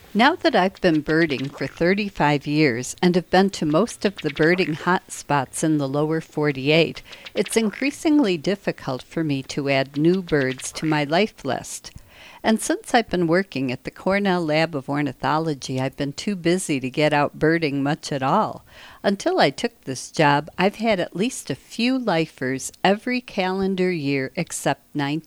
Now that I've been birding for 35 years and have been to most of the birding hotspots in the lower 48, it's increasingly difficult for me to add new birds to my life list. And since I've been working at the Cornell Lab of Ornithology, I've been too busy to get out birding much at all. Until I took this job, I've had at least a few lifers every calendar year except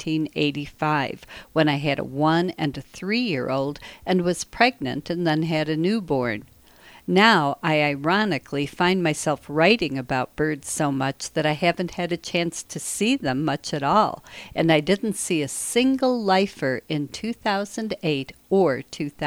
1985, when I had a 1 and a 3-year-old and was pregnant and then had a newborn. Now, I ironically find myself writing about birds so much that I haven't had a chance to see them much at all, and I didn't see a single lifer in 2008 or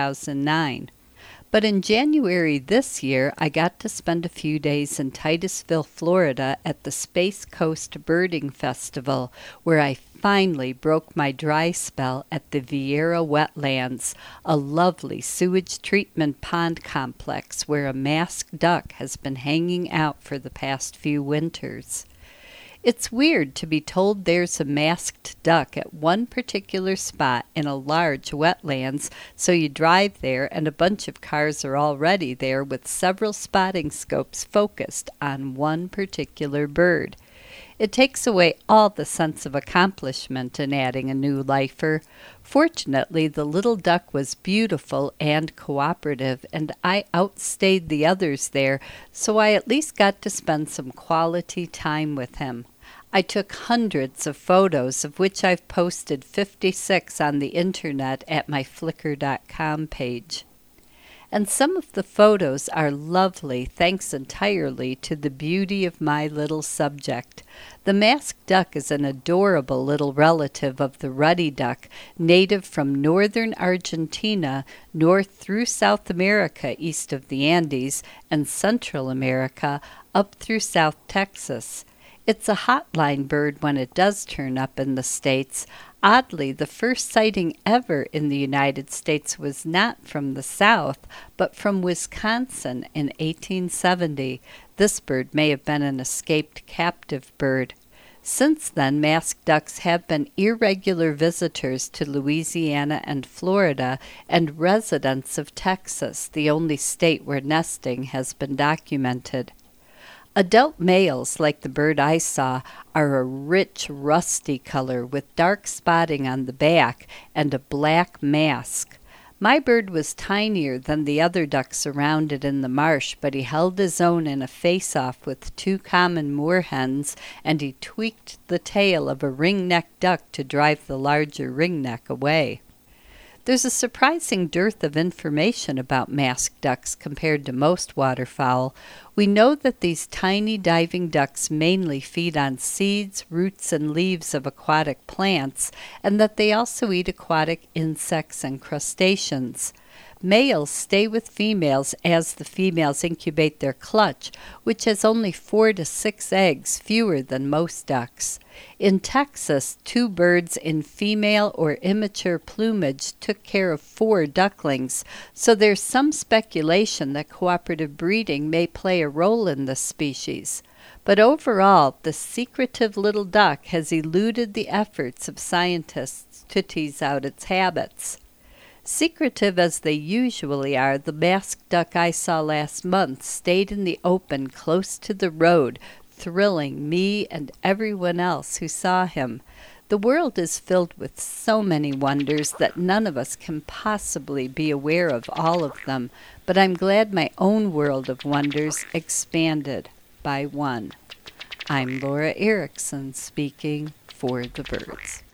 2009. But in January this year, I got to spend a few days in Titusville, Florida at the Space Coast Birding Festival, where I finally broke my dry spell at the Vieira Wetlands, a lovely sewage treatment pond complex where a masked duck has been hanging out for the past few winters. It's weird to be told there's a masked duck at one particular spot in a large wetlands, so you drive there and a bunch of cars are already there with several spotting scopes focused on one particular bird. It takes away all the sense of accomplishment in adding a new lifer. Fortunately, the little duck was beautiful and cooperative, and I outstayed the others there, so I at least got to spend some quality time with him. I took hundreds of photos, of which I've posted 56 on the internet at my Flickr.com page. And some of the photos are lovely thanks entirely to the beauty of my little subject. The masked duck is an adorable little relative of the ruddy duck, native from northern Argentina, north through South America east of the Andes, and Central America up through South Texas. It's a hotline bird when it does turn up in the States. Oddly, the first sighting ever in the United States was not from the South, but from Wisconsin in 1870. This bird may have been an escaped captive bird. Since then, masked ducks have been irregular visitors to Louisiana and Florida and residents of Texas, the only state where nesting has been documented. Adult males, like the bird I saw, are a rich rusty color with dark spotting on the back and a black mask. My bird was tinier than the other ducks around it in the marsh, but he held his own in a face-off with 2 common moorhens, and he tweaked the tail of a ring-necked duck to drive the larger ringneck away. There's a surprising dearth of information about masked ducks compared to most waterfowl. We know that these tiny diving ducks mainly feed on seeds, roots, and leaves of aquatic plants, and that they also eat aquatic insects and crustaceans. Males stay with females as the females incubate their clutch, which has only 4 to 6 eggs, fewer than most ducks. In Texas, 2 birds in female or immature plumage took care of 4 ducklings, so there's some speculation that cooperative breeding may play a role in this species. But overall, the secretive little duck has eluded the efforts of scientists to tease out its habits. Secretive as they usually are, the masked duck I saw last month stayed in the open close to the road, thrilling me and everyone else who saw him. The world is filled with so many wonders that none of us can possibly be aware of all of them, but I'm glad my own world of wonders expanded by one. I'm Laura Erickson speaking for the birds.